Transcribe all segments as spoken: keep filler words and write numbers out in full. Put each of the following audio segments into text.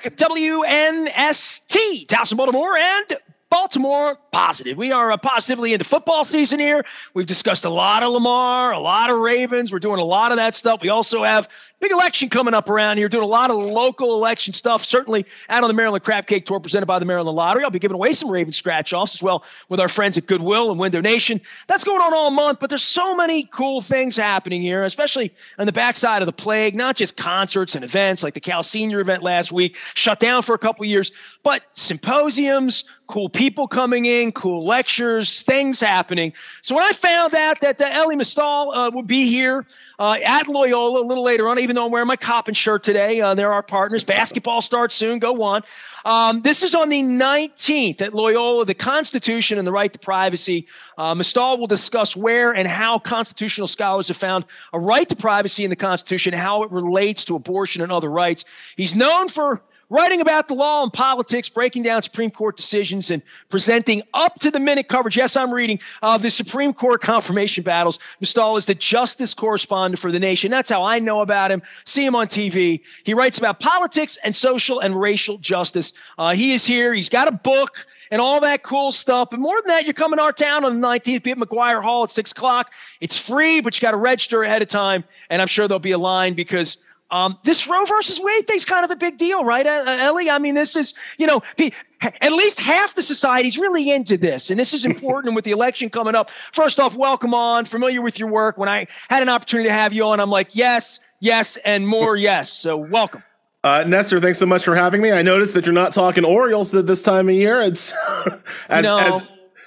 W N S T, Towson, Baltimore, and Baltimore Positive. We are uh, positively into football season here. We've discussed a lot of Lamar, a lot of Ravens. We're doing a lot of that stuff. We also have big election coming up around here, doing a lot of local election stuff, certainly out on the Maryland Crab Cake Tour presented by the Maryland Lottery. I'll be giving away some Raven scratch-offs as well with our friends at Goodwill and Window Nation. That's going on all month, but there's so many cool things happening here, especially on the backside of the plague, not just concerts and events like the Cal Senior event last week, shut down for a couple years, but symposiums, cool people coming in, cool lectures, things happening. So when I found out that uh, Elie Mystal uh, would be here uh, at Loyola a little later on, even though I'm wearing my Coppin shirt today, uh, they're our partners. Basketball starts soon. Go on. Um, this is on the nineteenth at Loyola, the Constitution and the right to privacy. Uh, Mystal will discuss where and how constitutional scholars have found a right to privacy in the Constitution, how it relates to abortion and other rights. He's known for writing about the law and politics, breaking down Supreme Court decisions, and presenting up-to-the-minute coverage. Yes, I'm reading of the Supreme Court confirmation battles. Mystal is the justice correspondent for The Nation. That's how I know about him, see him on T V. He writes about politics and social and racial justice. Uh, he is here. He's got a book and all that cool stuff. But more than that, you're coming to our town on the nineteenth, be at McGuire Hall at six o'clock. It's free, but you got to register ahead of time, and I'm sure there'll be a line because – Um, this Roe versus Wade thing's kind of a big deal, right, uh, Elie? I mean, this is, you know, pe- at least half the society's really into this, and this is important. And with the election coming up, first off, welcome on, familiar with your work. When I had an opportunity to have you on, I'm like, yes, yes, and more yes. So welcome. Uh, Nestor, thanks so much for having me. I noticed that you're not talking Orioles at this time of year. It's as, no. as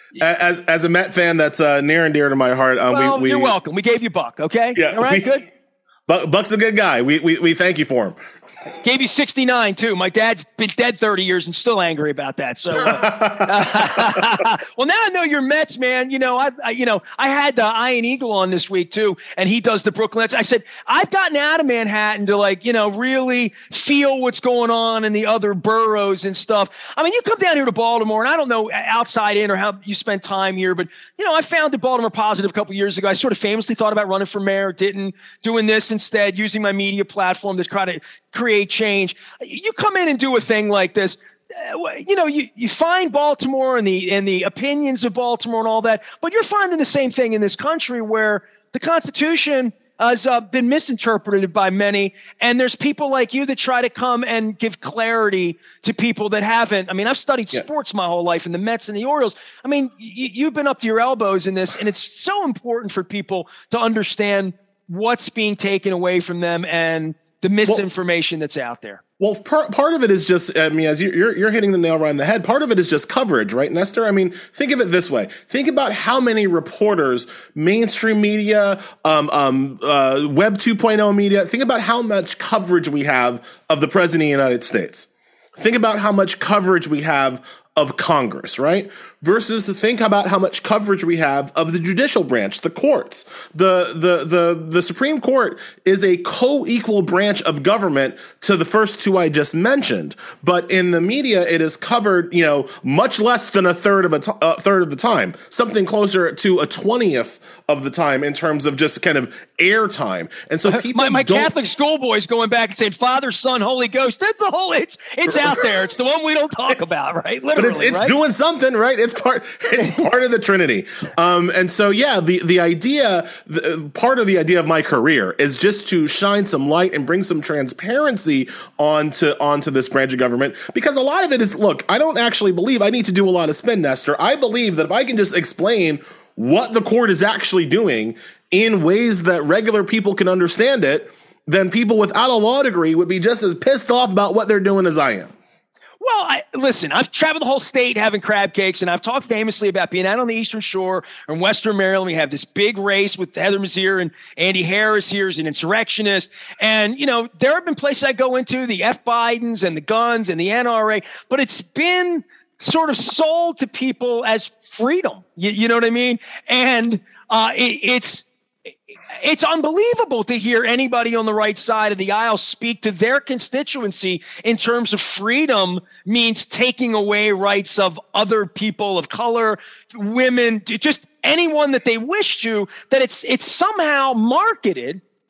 as as a Met fan, that's uh, near and dear to my heart. Um, well, we, we, you're welcome. We gave you Buck, okay? Yeah, all right, we, good. Buck's a good guy. We we we thank you for him. Gave you sixty-nine too. My dad's been dead thirty years and still angry about that. So, uh, well, now I know you're Mets, man. You know, I, I you know, I had uh, Ian Eagle on this week too, and he does the Brooklyn Nets. I said I've gotten out of Manhattan to like, you know, really feel what's going on in the other boroughs and stuff. I mean, you come down here to Baltimore, and I don't know outside in or how you spend time here, but you know, I founded Baltimore Positive a couple years ago. I sort of famously thought about running for mayor, didn't, doing this instead, using my media platform to try to create change. You come in and do a thing like this, you know, you, you find Baltimore and the and the opinions of Baltimore and all that, but you're finding the same thing in this country where the Constitution has uh, been misinterpreted by many, and there's people like you that try to come and give clarity to people that haven't. I mean, I've studied yeah. sports my whole life, and the Mets and the Orioles. I mean, y- you've been up to your elbows in this, and it's so important for people to understand what's being taken away from them and the misinformation well, that's out there. Well, part, part of it is just, I mean, as you're, you're hitting the nail right on the head, part of it is just coverage, right, Nestor? I mean, think of it this way. Think about how many reporters, mainstream media, um, um, uh, Web two point oh media, think about how much coverage we have of the President of the United States. Think about how much coverage we have of Congress, right? Versus to think about how much coverage we have of the judicial branch, the courts. The, the, the, the Supreme Court is a co-equal branch of government to the first two I just mentioned. But in the media, it is covered, you know, much less than a third of a t- a third of the time, something closer to a twentieth of the time in terms of just kind of airtime. And so people my, my don't- Catholic schoolboys going back and saying, Father, Son, Holy Ghost. That's the whole, it's, it's out there. It's the one we don't talk about, right? Literally, but it's, it's right? doing something, right? It's part, it's part of the Trinity. Um, and so, yeah, the, the idea, the, part of the idea of my career is just to shine some light and bring some transparency onto, onto this branch of government, because a lot of it is, look, I don't actually believe I need to do a lot of spin, Nestor. I believe that if I can just explain what the court is actually doing in ways that regular people can understand it, then people without a law degree would be just as pissed off about what they're doing as I am. Well, I, listen, I've traveled the whole state having crab cakes, and I've talked famously about being out on the Eastern Shore or in Western Maryland. We have this big race with Heather Mazier and Andy Harris here as an insurrectionist. And, you know, there have been places I go into, the F. Bidens and the guns and the N R A, but it's been sort of sold to people as freedom. You, you know what I mean? And uh, it, it's it's unbelievable to hear anybody on the right side of the aisle speak to their constituency in terms of freedom means taking away rights of other people of color, women, just anyone that they wish to, that it's it's somehow marketed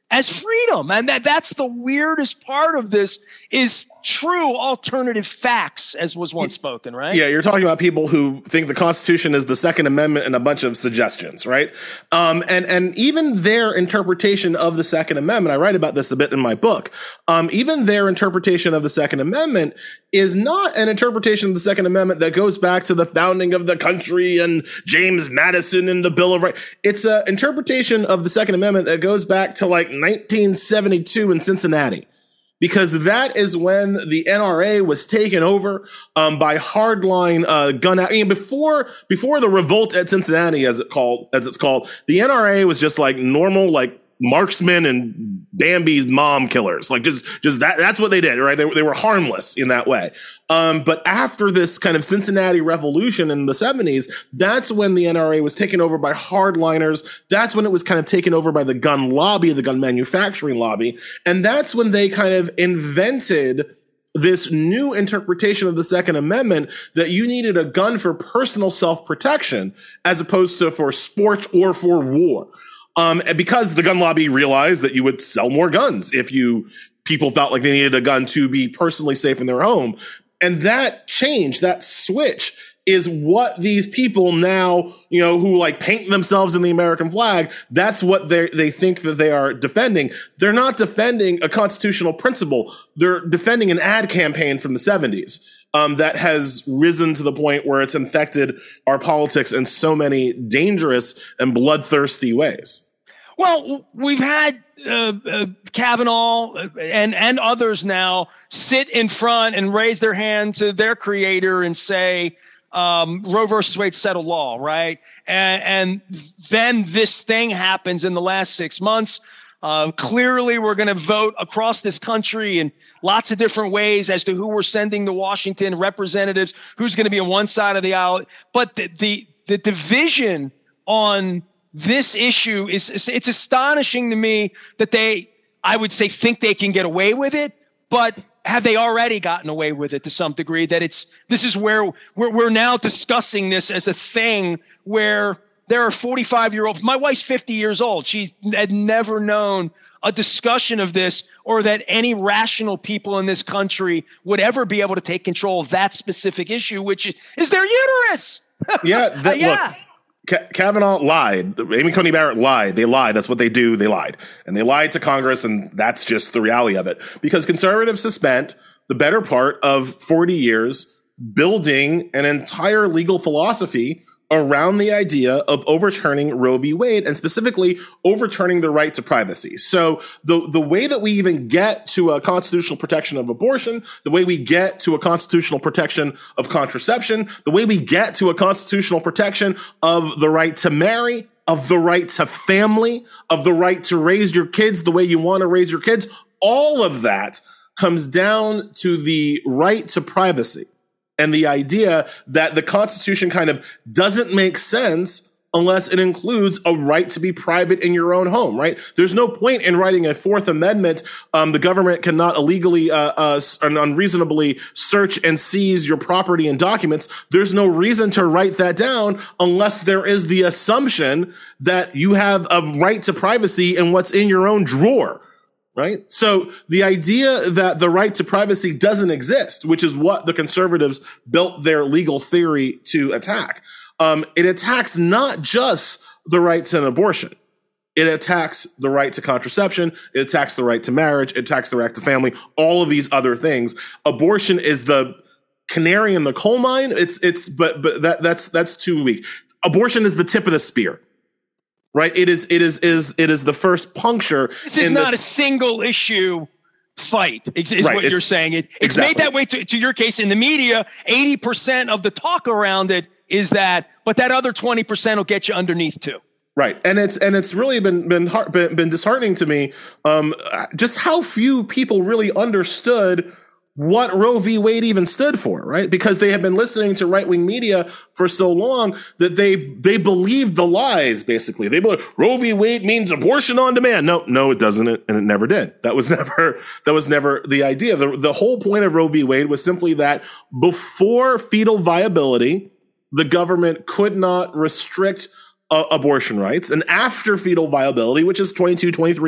as freedom. And that that's the weirdest part of this is true alternative facts, as was once spoken, right? Yeah, you're talking about people who think the Constitution is the Second Amendment and a bunch of suggestions, right? Um, and, and even their interpretation of the Second Amendment, I write about this a bit in my book, um, even their interpretation of the Second Amendment is not an interpretation of the Second Amendment that goes back to the founding of the country and James Madison and the Bill of Rights. It's an interpretation of the Second Amendment that goes back to like nineteen seventy-two in Cincinnati. Because that is when the N R A was taken over um, by hardline uh, gun. I mean, before before the revolt at Cincinnati, as it called as it's called, the N R A was just like normal, like marksmen and Bambi's mom killers. Like just just that that's what they did, right? They they were harmless in that way. Um, but after this kind of Cincinnati revolution in the seventies, that's when the N R A was taken over by hardliners. That's when it was kind of taken over by the gun lobby, the gun manufacturing lobby. And that's when they kind of invented this new interpretation of the Second Amendment that you needed a gun for personal self-protection as opposed to for sport or for war. Um, and because the gun lobby realized that you would sell more guns if you people felt like they needed a gun to be personally safe in their home. And that change, that switch is what these people now, you know, who like paint themselves in the American flag, that's what they they think that they are defending. They're not defending a constitutional principle. They're defending an ad campaign from the seventies. Um, that has risen to the point where it's infected our politics in so many dangerous and bloodthirsty ways. Well, we've had uh, uh, Kavanaugh and and others now sit in front and raise their hand to their creator and say, um, Roe versus Wade settled law, right? And, and then this thing happens in the last six months. Uh, clearly, we're going to vote across this country in lots of different ways as to who we're sending to Washington, representatives, who's going to be on one side of the aisle. But the the, the division on this issue is, it's astonishing to me that they, I would say, think they can get away with it, but have they already gotten away with it to some degree? That it's this is where we're we're now discussing this as a thing where there are forty-five year olds. My wife's fifty years old. She had never known a discussion of this or that any rational people in this country would ever be able to take control of that specific issue, which is their uterus. Yeah. That, yeah. Look, Kavanaugh lied. Amy Coney Barrett lied. They lied. That's what they do. They lied. And they lied to Congress, and that's just the reality of it. Because conservatives have spent the better part of forty years building an entire legal philosophy around the idea of overturning Roe v. Wade, and specifically overturning the right to privacy. So the, the way that we even get to a constitutional protection of abortion, the way we get to a constitutional protection of contraception, the way we get to a constitutional protection of the right to marry, of the right to family, of the right to raise your kids the way you want to raise your kids, all of that comes down to the right to privacy. And the idea that the Constitution kind of doesn't make sense unless it includes a right to be private in your own home, right? There's no point in writing a Fourth Amendment. Um, the government cannot illegally uh, uh, and unreasonably search and seize your property and documents. There's no reason to write that down unless there is the assumption that you have a right to privacy in what's in your own drawer. Right. So the idea that the right to privacy doesn't exist, which is what the conservatives built their legal theory to attack. Um, it attacks not just the right to an abortion. It attacks the right to contraception. It attacks the right to marriage. It attacks the right to family, all of these other things. Abortion is the canary in the coal mine. It's, it's, but, but that, that's, that's too weak. Abortion is the tip of the spear. Right. It is it is is it is the first puncture. This is not this. a single issue fight, is, is right. what it's, you're saying. It, it's exactly. made that way to, to your case in the media. eighty percent of the talk around it is that, but that other twenty percent will get you underneath too. Right. And it's and it's really been been hard, been, been disheartening to me um, just how few people really understood what Roe v. Wade even stood for, right? Because they have been listening to right-wing media for so long that they they believed the lies, basically. They believe Roe v. Wade means abortion on demand. No, no, it doesn't, and it never did. That was never that was never the idea. The, the whole point of Roe v. Wade was simply that before fetal viability, the government could not restrict uh, abortion rights. And after fetal viability, which is twenty-two, twenty-three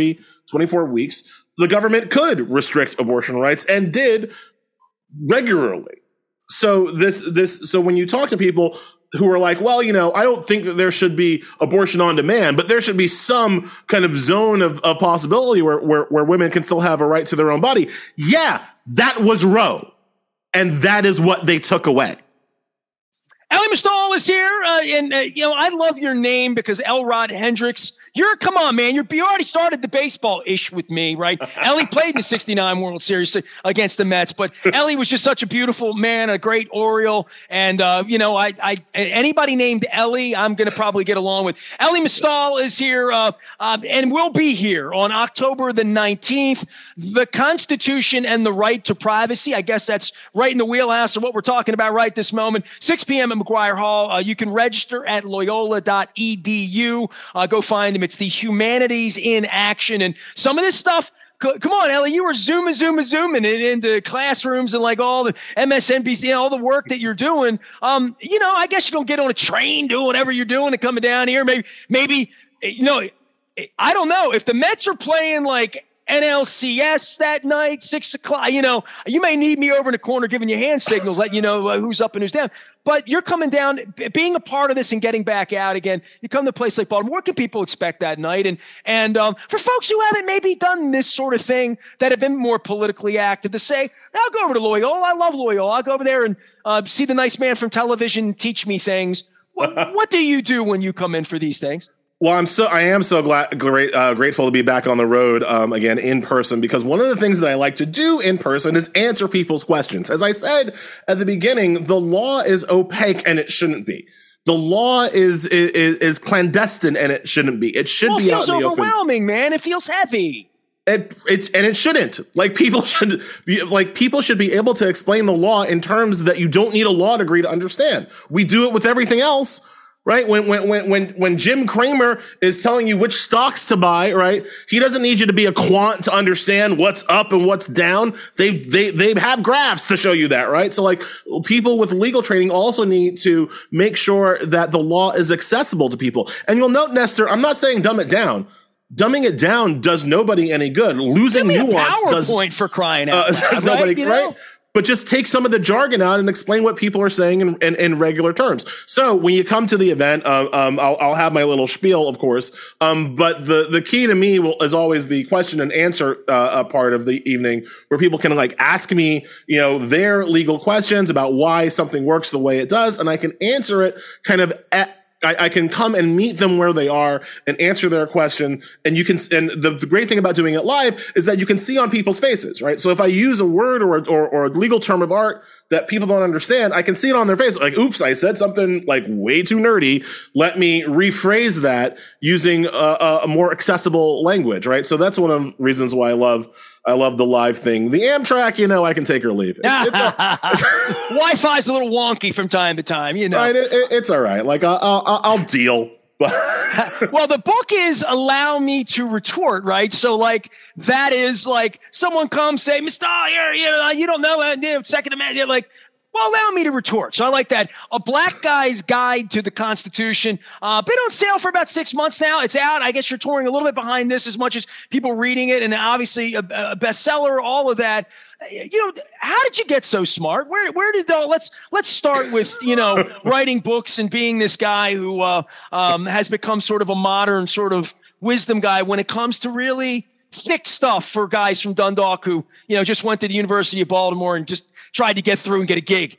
twenty-four weeks, the government could restrict abortion rights and did regularly. So this, this, so when you talk to people who are like, well, you know, I don't think that there should be abortion on demand, but there should be some kind of zone of, of possibility where, where, where women can still have a right to their own body. Yeah, that was Roe. And that is what they took away. Elie Mystal is here, uh, and uh, you know I love your name because Elrod Hendricks. You're come on, man. You're, you already started the baseball ish with me, right? Elie played in the sixty-nine World Series against the Mets, but Elie was just such a beautiful man, a great Oriole, and uh, you know, I, I anybody named Elie, I'm going to probably get along with. Elie Mystal is here, uh, uh, and will be here on October the nineteenth. The Constitution and the right to privacy. I guess that's right in the wheelhouse of what we're talking about right this moment. six p.m. at McGuire Hall. Uh, you can register at loyola dot e d u. Uh, go find them. It's the Humanities in Action. And some of this stuff, c- come on, Elie, you were zooming, zooming, zooming it into classrooms and like all the M S N B C, you know, all the work that you're doing. Um, you know, I guess you're going to get on a train, do whatever you're doing and coming down here. Maybe, maybe, you know, I don't know. If the Mets are playing like N L C S that night, six o'clock, you know, you may need me over in the corner giving you hand signals, letting you know uh, who's up and who's down. But you're coming down, b- being a part of this and getting back out again. You come to a place like Baltimore. What can people expect that night? And and um, for folks who haven't maybe done this sort of thing, that have been more politically active, to say, I'll go over to Loyola. I love Loyola. I'll go over there and uh, see the nice man from television teach me things. What, what do you do when you come in for these things? Well, I'm so I am so glad, great, uh, grateful to be back on the road um, again in person, because one of the things that I like to do in person is answer people's questions. As I said at the beginning, the law is opaque and it shouldn't be. The law is is, is clandestine and it shouldn't be. It should well, be out in the open. It feels overwhelming, man. It feels heavy. It, it and it shouldn't. Like people should be like people should be able to explain the law in terms that you don't need a law degree to understand. We do it with everything else. Right? When, when, when, when, when Jim Cramer is telling you which stocks to buy, right? He doesn't need you to be a quant to understand what's up and what's down. They, they, they have graphs to show you that, right? So like people with legal training also need to make sure that the law is accessible to people. And you'll note, Nestor, I'm not saying dumb it down. Dumbing it down does nobody any good. Losing Give me nuance a does, PowerPoint for crying out uh, loud, does nobody, right? You right? know? But just take some of the jargon out and explain what people are saying in, in, in regular terms. So when you come to the event, uh, um, I'll, I'll have my little spiel, of course. Um, but the, the key to me will, is always the question and answer, uh, part of the evening, where people can like ask me, you know, their legal questions about why something works the way it does. And I can answer it kind of at, I, I can come and meet them where they are and answer their question. And you can, and the, the great thing about doing it live is that you can see on people's faces, right? So if I use a word or, or, or a legal term of art that people don't understand, I can see it on their face. Like, oops, I said something like way too nerdy. Let me rephrase that using a, a more accessible language, right? So that's one of the reasons why I love I love the live thing. The Amtrak, you know, I can take or leave. It's, it's a- Wi-Fi's a little wonky from time to time, you know. Right, it, it, it's all right. Like, I'll, I'll, I'll deal. But well, the book is Allow Me to Retort, right? So, like, that is like someone comes, say, Mister You're, you know, you don't know, uh, you know, Second Amendment. You're like, well, allow me to retort. So I like that. A Black Guy's Guide to the Constitution. Uh, been on sale for about six months now. It's out. I guess you're touring a little bit behind this as much as people reading it, and obviously a, a bestseller, all of that. You know, how did you get so smart? Where where did the let's let's start with, you know, writing books and being this guy who uh, um, has become sort of a modern sort of wisdom guy when it comes to really thick stuff for guys from Dundalk who, you know, just went to the University of Baltimore and just tried to get through and get a gig.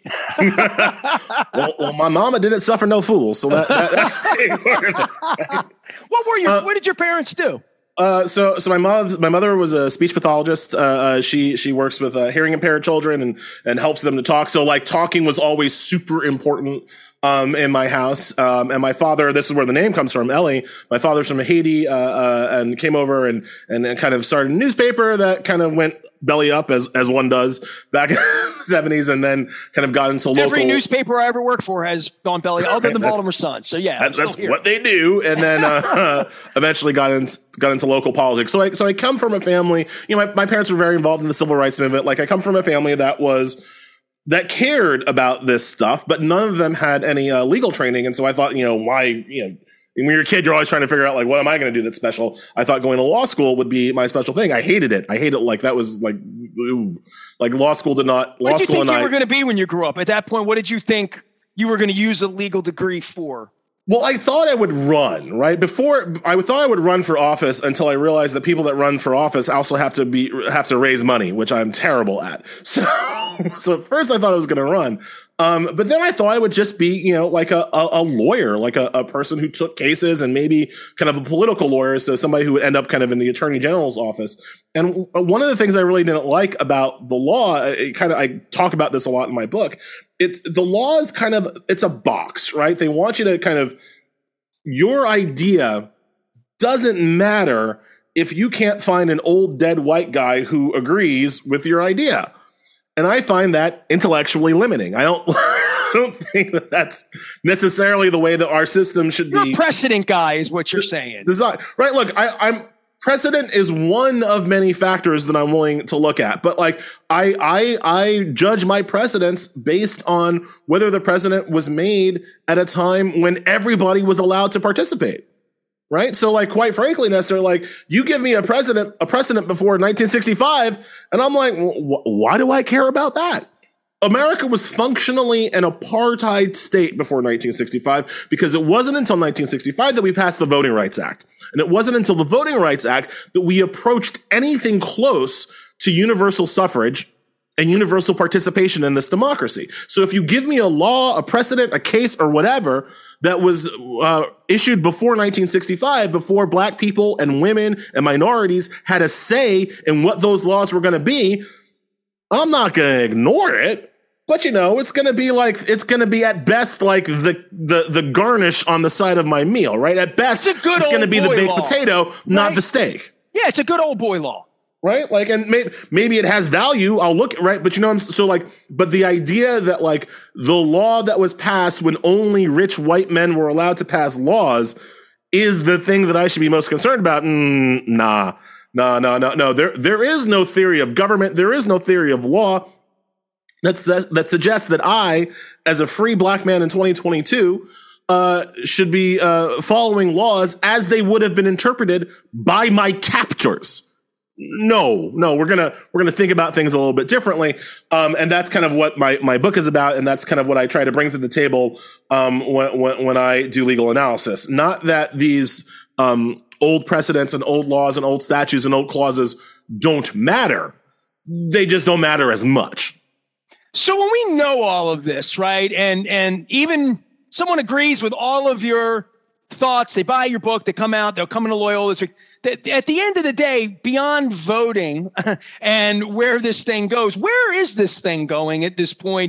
well, well, my mama didn't suffer no fools, so that, that that's what were your uh, what did your parents do? Uh, so, so my mother, my mother was a speech pathologist. Uh, uh she, she works with, uh, hearing impaired children and, and helps them to talk. So like talking was always super important, um, in my house. Um, and my father, this is where the name comes from, Elie. My father's from Haiti, uh, uh, and came over and, and, and kind of started a newspaper that kind of went belly up as, as one does back in the seventies, and then kind of got into local. Every newspaper I ever worked for has gone belly up, other than Baltimore Sun. So yeah, that, that's what they do. And then, uh, eventually got into, got into local politics. So I, so I come from a family, you know, my, my parents were very involved in the civil rights movement. Like I come from a family that was, that cared about this stuff, but none of them had any uh, legal training. And so I thought, you know, why, you know, when you're a kid, you're always trying to figure out, like, what am I going to do that's special? I thought going to law school would be my special thing. I hated it. I hated it. Like, that was like, ooh, like law school did not, what law did you school think and you I, were going to be when you grew up? At that point, what did you think you were going to use a legal degree for? Well, I thought I would run, right? Before, I thought I would run for office until I realized that people that run for office also have to be, have to raise money, which I'm terrible at. So, so at first I thought I was going to run. Um, but then I thought I would just be, you know, like a, a, a lawyer, like a, a person who took cases, and maybe kind of a political lawyer. So somebody who would end up kind of in the attorney general's office. And one of the things I really didn't like about the law, it kind of, I talk about this a lot in my book. It's the law is kind of, it's a box, right? They want you to kind of, your idea doesn't matter if you can't find an old dead white guy who agrees with your idea. And I find that intellectually limiting. I don't, I don't think that that's necessarily the way that our system should you're be. You're a precedent guy is what you're saying. Design, right? Look, I, I'm precedent is one of many factors that I'm willing to look at. But like, I, I, I judge my precedents based on whether the precedent was made at a time when everybody was allowed to participate. Right. So like, quite frankly, Nestor, like you give me a precedent, a precedent before nineteen sixty-five. And I'm like, wh- why do I care about that? America was functionally an apartheid state before nineteen sixty-five, because it wasn't until nineteen sixty-five that we passed the Voting Rights Act. And it wasn't until the Voting Rights Act that we approached anything close to universal suffrage and universal participation in this democracy. So if you give me a law, a precedent, a case, or whatever that was uh, issued before nineteen sixty-five, before black people and women and minorities had a say in what those laws were going to be, I'm not going to ignore it. But, you know, it's going to be like, it's going to be at best like the, the, the garnish on the side of my meal, right? At best, it's, it's going to be the baked law. potato, right? Not the steak. Yeah, it's a good old boy law. Right? Like, and maybe, maybe it has value. I'll look, right? But you know, I'm so like, but the idea that like the law that was passed when only rich white men were allowed to pass laws is the thing that I should be most concerned about. Mm, nah, nah, no, no, no. There, there is no theory of government. There is no theory of law that's, that, that suggests that I, as a free black man in twenty twenty-two, uh, should be, uh, following laws as they would have been interpreted by my captors. No, no, we're gonna we're gonna think about things a little bit differently, um, and that's kind of what my, my book is about, and that's kind of what I try to bring to the table um, when, when when I do legal analysis. Not that these um, old precedents and old laws and old statutes and old clauses don't matter; they just don't matter as much. So when we know all of this, right, and and even someone agrees with all of your thoughts, they buy your book, they come out, they'll come into Loyola this week. At the end of the day, beyond voting and where this thing goes, where is this thing going at this point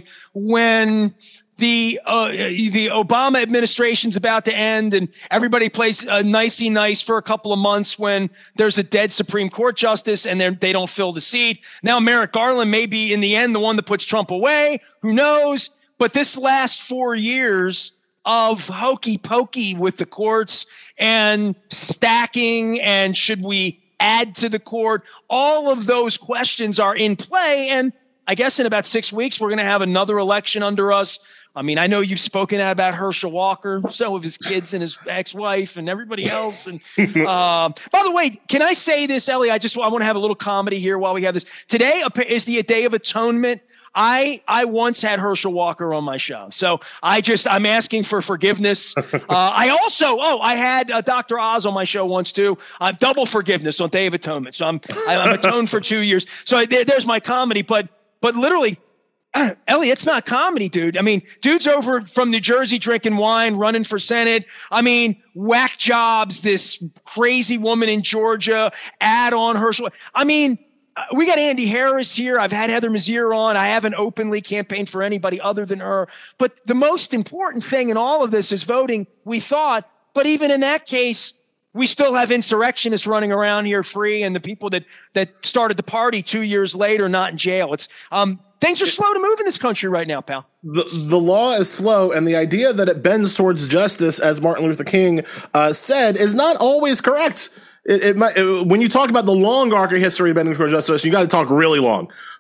when the uh, the Obama administration's about to end and everybody plays uh, nicey nice for a couple of months when there's a dead Supreme Court justice and they don't fill the seat? Now Merrick Garland may be in the end the one that puts Trump away. Who knows? But this last four years of hokey pokey with the courts and stacking, and should we add to the court? All of those questions are in play. And I guess in about six weeks, we're going to have another election under us. I mean, I know you've spoken out about Herschel Walker, so of his kids and his ex-wife and everybody else. And uh, by the way, can I say this, Ellie? I just I want to have a little comedy here while we have this. Today is the Day of Atonement. I I once had Herschel Walker on my show, so I just I'm asking for forgiveness. Uh, I also oh I had uh, Doctor Oz on my show once too. Uh, double forgiveness on Day of Atonement, so I'm I'm atoned for two years. So I, there, there's my comedy, but but literally, uh, Ellie, it's not comedy, dude. I mean, dude's over from New Jersey drinking wine, running for Senate. I mean, whack jobs. This crazy woman in Georgia add on Herschel. I mean. Uh, we got Andy Harris here. I've had Heather Mazier on. I haven't openly campaigned for anybody other than her. But the most important thing in all of this is voting, we thought. But even in that case, we still have insurrectionists running around here free, and the people that that started the party two years later not in jail. It's um, things are slow to move in this country right now, pal. The the law is slow, and the idea that it bends towards justice, as Martin Luther King uh, said, is not always correct. It, it might, it, when you talk about the long arc of history of bending towards justice, you got to talk really long.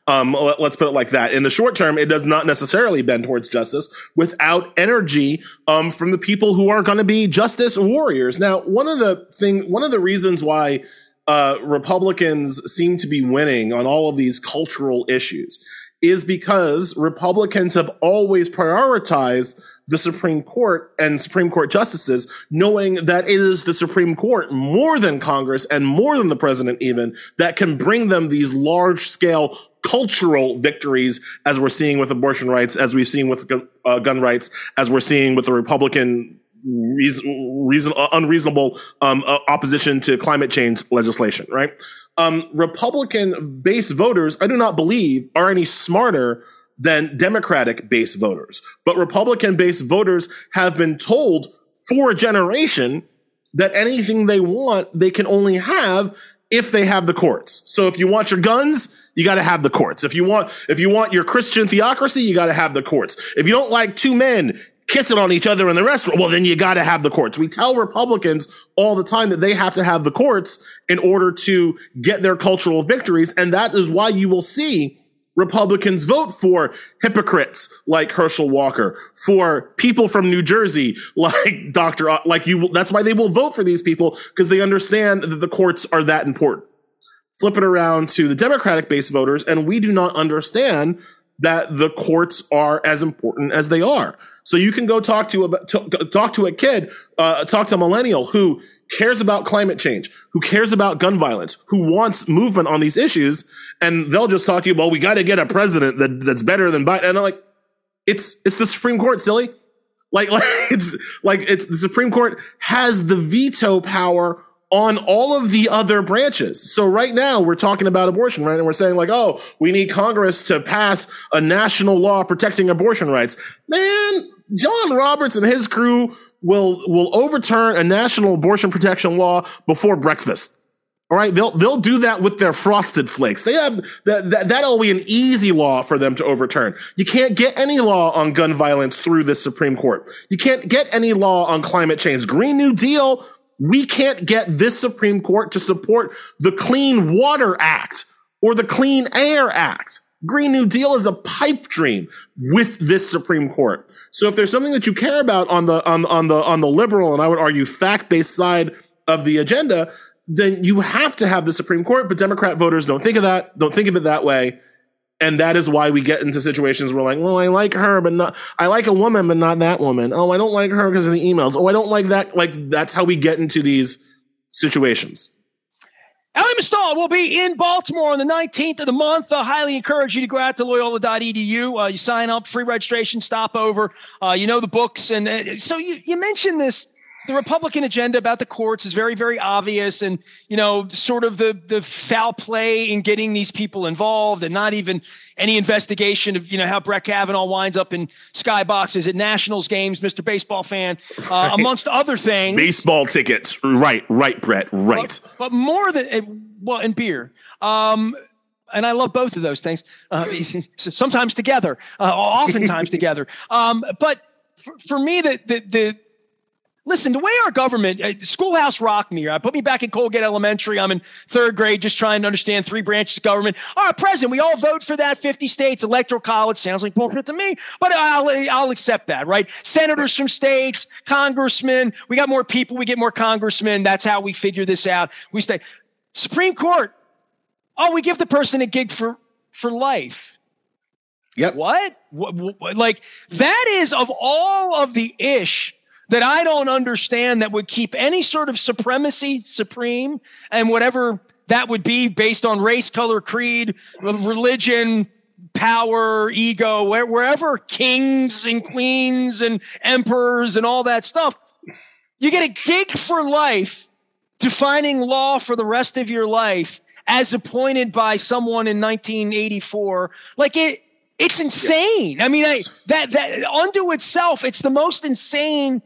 Um, let, let's put it like that. In the short term, it does not necessarily bend towards justice without energy um, from the people who are going to be justice warriors. Now, one of the thing, one of the reasons why uh, Republicans seem to be winning on all of these cultural issues is because Republicans have always prioritized the Supreme Court and Supreme Court justices, knowing that it is the Supreme Court more than Congress and more than the president even that can bring them these large scale cultural victories, as we're seeing with abortion rights, as we've seen with uh, gun rights, as we're seeing with the Republican reason, reason uh, unreasonable um, uh, opposition to climate change legislation, right? Um, Republican base voters, I do not believe, are any smarter than Democratic base voters. But Republican base voters have been told for a generation that anything they want, they can only have if they have the courts. So if you want your guns, you got to have the courts. If you want, if you want your Christian theocracy, you got to have the courts. If you don't like two men kissing on each other in the restaurant, well, then you got to have the courts. We tell Republicans all the time that they have to have the courts in order to get their cultural victories. And that is why you will see Republicans vote for hypocrites like Herschel Walker, for people from New Jersey like Doctor O- like you. That's why they will vote for these people, because they understand that the courts are that important. Flip it around to the Democratic base voters, and we do not understand that the courts are as important as they are. So you can go talk to a to, talk to a kid, uh, talk to a millennial who cares about climate change, who cares about gun violence, who wants movement on these issues, and they'll just talk to you, well, we got to get a president that, that's better than Biden. And I'm like, it's, it's the Supreme Court, silly. Like, like, it's like, it's the Supreme Court has the veto power on all of the other branches. So right now we're talking about abortion, right? And we're saying like, oh, we need Congress to pass a national law protecting abortion rights. Man, John Roberts and his crew will will overturn a national abortion protection law before breakfast. All right, they'll they'll do that with their Frosted Flakes. They have that, that that'll be an easy law for them to overturn. You can't get any law on gun violence through the Supreme Court. You can't get any law on climate change. Green New Deal, we can't get this Supreme Court to support the Clean Water Act or the Clean Air Act. Green New Deal is a pipe dream with this Supreme Court. So if there's something that you care about on the on on the on the liberal, and I would argue fact-based side of the agenda, then you have to have the Supreme Court. But Democrat voters don't think of that, don't think of it that way. And that is why we get into situations where like, well, I like her, but not, I like a woman, but not that woman. Oh, I don't like her because of the emails. Oh, I don't like that. Like, that's how we get into these situations. Elie Mystal will be in Baltimore on the nineteenth of the month. I highly encourage you to go out to Loyola dot e d u. Uh, you sign up, free registration, stop over. Uh, you know the books. And uh, so you, you mentioned this. The Republican agenda about the courts is very, very obvious, and, you know, sort of the, the foul play in getting these people involved, and not even any investigation of, you know, how Brett Kavanaugh winds up in skyboxes at Nationals games, Mister Baseball fan, uh, right. amongst other things. Baseball tickets. Right, right, Brett, right. But, but more than, well, and beer. Um, and I love both of those things, uh, sometimes together, uh, oftentimes together. Um, but for, for me, the, the, the, Listen, the way our government, uh, Schoolhouse rocked me. I put me back in Colgate Elementary. I'm in third grade, just trying to understand three branches of government. All right, President, we all vote for that. fifty states, electoral college. Sounds like bullshit to me, but I'll, I'll accept that, right? Senators from states, congressmen. We got more people. We get more congressmen. That's how we figure this out. We stay. Supreme Court. Oh, we give the person a gig for, for life. Yep. What? what, what? Like, that is of all of the ish that I don't understand that would keep any sort of supremacy supreme, and whatever that would be based on race, color, creed, religion, power, ego, where, wherever kings and queens and emperors and all that stuff. You get a gig for life, defining law for the rest of your life as appointed by someone in nineteen eighty-four. Like it, it's insane. I mean, I, that, that unto itself, it's the most insane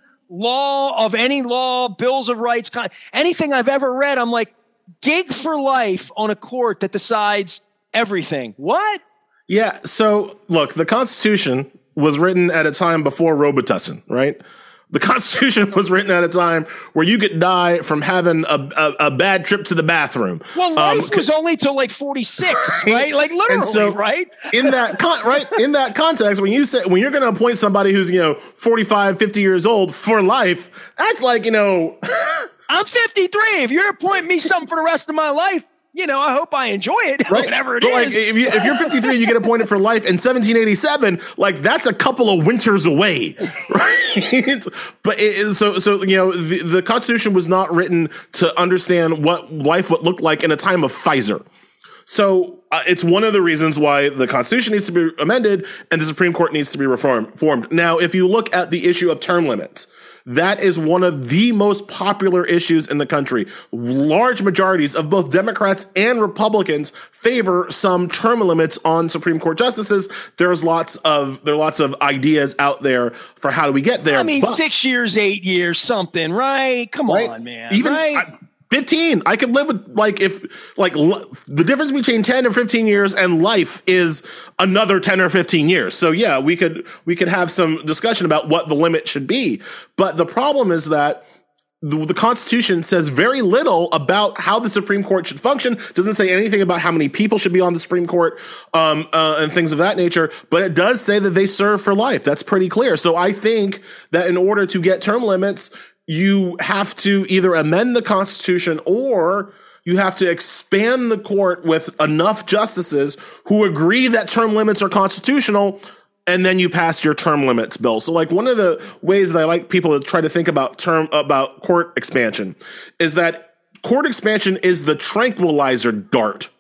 law of any law, bills of rights, anything I've ever read. I'm like, gig for life on a court that decides everything. What? Yeah. So look, the Constitution was written at a time before Robitussin, right? The Constitution was written at a time where you could die from having a, a, a bad trip to the bathroom. Well, life um, was only till like forty-six, right? right? Like literally, so right? in that con- right in that context, when you say when you're going to appoint somebody who's, you know, forty-five, fifty years old for life, that's like, you know, I'm fifty-three. If you're appointing me something for the rest of my life, you know, I hope I enjoy it, right? Whatever it but is. Like, if, you, if you're fifty-three, you get appointed for life in seventeen eighty-seven. Like, that's a couple of winters away, right? But it, so, so you know, the, the Constitution was not written to understand what life would look like in a time of Pfizer. So uh, it's one of the reasons why the Constitution needs to be amended and the Supreme Court needs to be reformed. Formed. Now, if you look at the issue of term limits, that is one of the most popular issues in the country. Large majorities of both Democrats and Republicans favor some term limits on Supreme Court justices. There's lots of there are lots of ideas out there for how do we get there. I mean, but, six years, eight years, something, right? Come right? on, man. Even right? I, fifteen. I could live with, like, if, like, l- the difference between ten or fifteen years and life is another ten or fifteen years. So, yeah, we could, we could have some discussion about what the limit should be. But the problem is that the, the Constitution says very little about how the Supreme Court should function, doesn't say anything about how many people should be on the Supreme Court, um, uh, and things of that nature. But it does say that they serve for life. That's pretty clear. So I think that in order to get term limits, you have to either amend the Constitution or you have to expand the court with enough justices who agree that term limits are constitutional, and then you pass your term limits bill. So, like, one of the ways that I like people to try to think about term about court expansion is that court expansion is the tranquilizer dart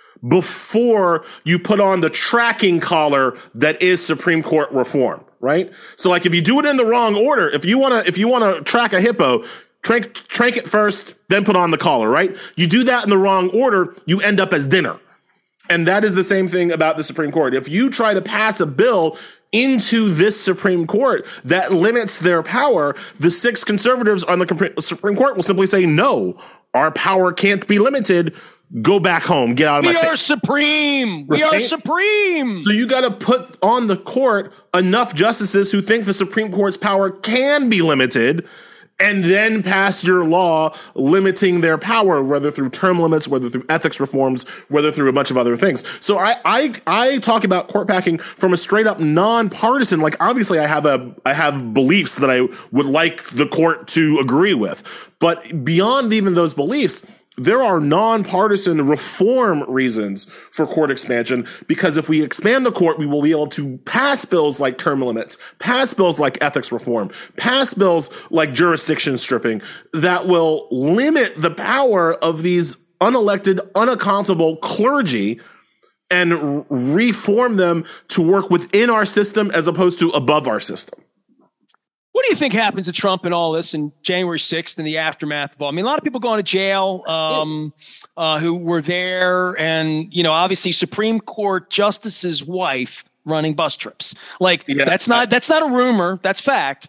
before you put on the tracking collar that is Supreme Court reform. Right? So, like, if you do it in the wrong order, if you want to, if you want to track a hippo, trank, trank it first, then put on the collar, right? You do that in the wrong order, you end up as dinner. And that is the same thing about the Supreme Court. If you try to pass a bill into this Supreme Court that limits their power, the six conservatives on the Supreme Court will simply say, no, our power can't be limited. Go back home. Get out of we my face. We are supreme. Right? We are supreme. So you got to put on the court enough justices who think the Supreme Court's power can be limited, and then pass your law limiting their power, whether through term limits, whether through ethics reforms, whether through a bunch of other things. So I I, I talk about court packing from a straight up nonpartisan. Like, obviously, I have a I have beliefs that I would like the court to agree with, but beyond even those beliefs, there are nonpartisan reform reasons for court expansion, because if we expand the court, we will be able to pass bills like term limits, pass bills like ethics reform, pass bills like jurisdiction stripping that will limit the power of these unelected, unaccountable clergy and r- reform them to work within our system as opposed to above our system. What do you think happens to Trump and all this in January sixth and the aftermath of all? I mean, a lot of people going to jail um, uh, who were there, and, you know, obviously Supreme Court justice's wife running bus trips. Like, yeah. that's not that's not a rumor. That's fact.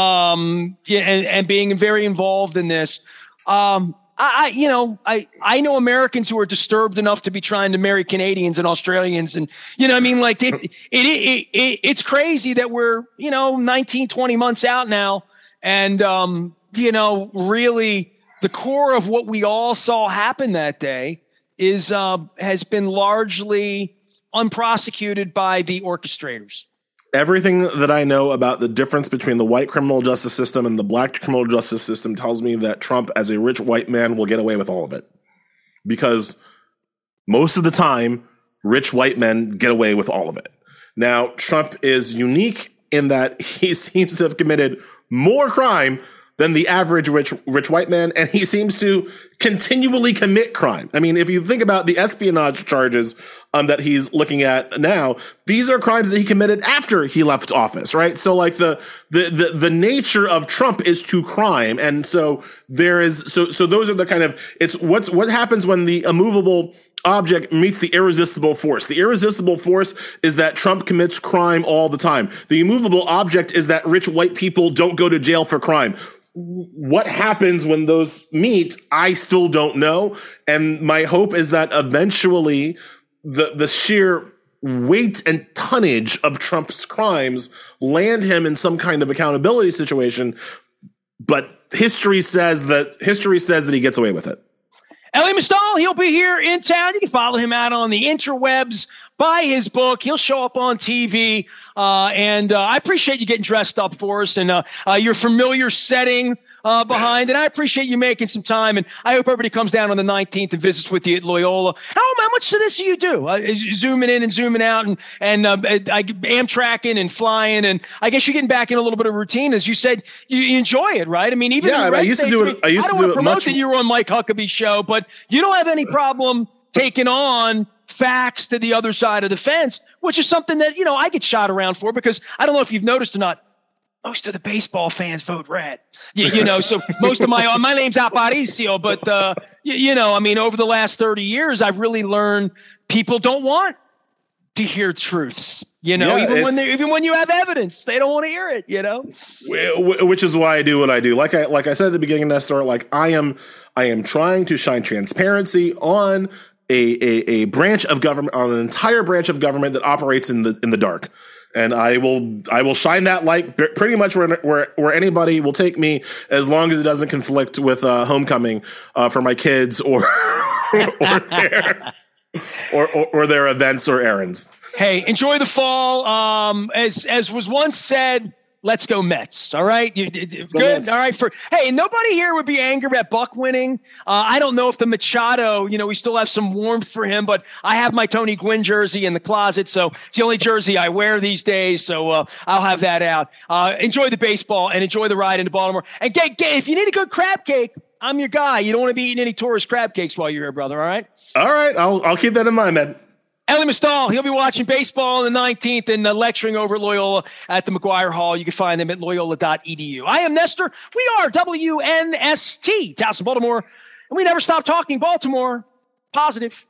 Um, yeah, and, and being very involved in this. Um, I, I, you know, I, I know Americans who are disturbed enough to be trying to marry Canadians and Australians. And, you know, I mean, like, it, it, it, it, it's crazy that we're, you know, nineteen, twenty months out now. And, um, you know, really the core of what we all saw happen that day is, uh, has been largely unprosecuted by the orchestrators. Everything that I know about the difference between the white criminal justice system and the black criminal justice system tells me that Trump, as a rich white man, will get away with all of it. Because most of the time, rich white men get away with all of it. Now, Trump is unique in that he seems to have committed more crime than the average rich rich white man, and he seems to continually commit crime. I mean, if you think about the espionage charges um, that he's looking at now, these are crimes that he committed after he left office, right? So, like, the the the, the nature of Trump is to crime, and so there is so so those are the kind of it's what's what happens when the immovable object meets the irresistible force. The irresistible force is that Trump commits crime all the time. The immovable object is that rich white people don't go to jail for crime. What happens when those meet, I still don't know. And my hope is that eventually the, the sheer weight and tonnage of Trump's crimes land him in some kind of accountability situation. But history says that history says that he gets away with it. Elie Mystal, he'll be here in town. You can follow him out on the interwebs. Buy his book. He'll show up on T V. Uh, and uh, I appreciate you getting dressed up for us and uh, uh, your familiar setting uh, behind. And I appreciate you making some time. And I hope everybody comes down on the nineteenth and visits with you at Loyola. How, how much of this do you do? Uh, zooming in and zooming out and, and uh, I, Amtrakking and flying. And I guess you're getting back in a little bit of routine. As you said, you, you enjoy it, right? I mean, even yeah, in the I Red used States, to do it. I used I don't to do want to it promote much. that you were on Mike Huckabee's show, but you don't have any problem taking on facts to the other side of the fence, which is something that, you know, I get shot around for because I don't know if you've noticed or not. Most of the baseball fans vote red, you, you know, so most of my, uh, my name's Aparicio, but, uh, you, you know, I mean, over the last thirty years, I've really learned people don't want to hear truths, you know, Yeah, even when it's- they, even when you have evidence, they don't want to hear it, you know? Wh- which is why I do what I do. Like I like I said at the beginning, Nestor, like I am I am trying to shine transparency on a, a a branch of government, on an entire branch of government that operates in the in the dark. And I will I will shine that light pretty much where where, where anybody will take me, as long as it doesn't conflict with uh, homecoming uh, for my kids or or their or, or or their events or errands. Hey, enjoy the fall. Um, as as was once said, let's go Mets. All right, you, you, go good. Mets. All right. For hey, nobody here would be angry at Buck winning. Uh, I don't know if the Machado, you know, we still have some warmth for him, but I have my Tony Gwynn jersey in the closet, so it's the only jersey I wear these days. So uh, I'll have that out. Uh, enjoy the baseball and enjoy the ride into Baltimore. And get, get if you need a good crab cake, I'm your guy. You don't want to be eating any tourist crab cakes while you're here, brother. All right. All right, I'll I'll keep that in mind, man. Elie Mystal, he'll be watching baseball on the nineteenth and uh, lecturing over at Loyola at the McGuire Hall. You can find them at loyola dot e d u. I am Nestor. We are W N S T, Towson, Baltimore, and we never stop talking Baltimore. Positive.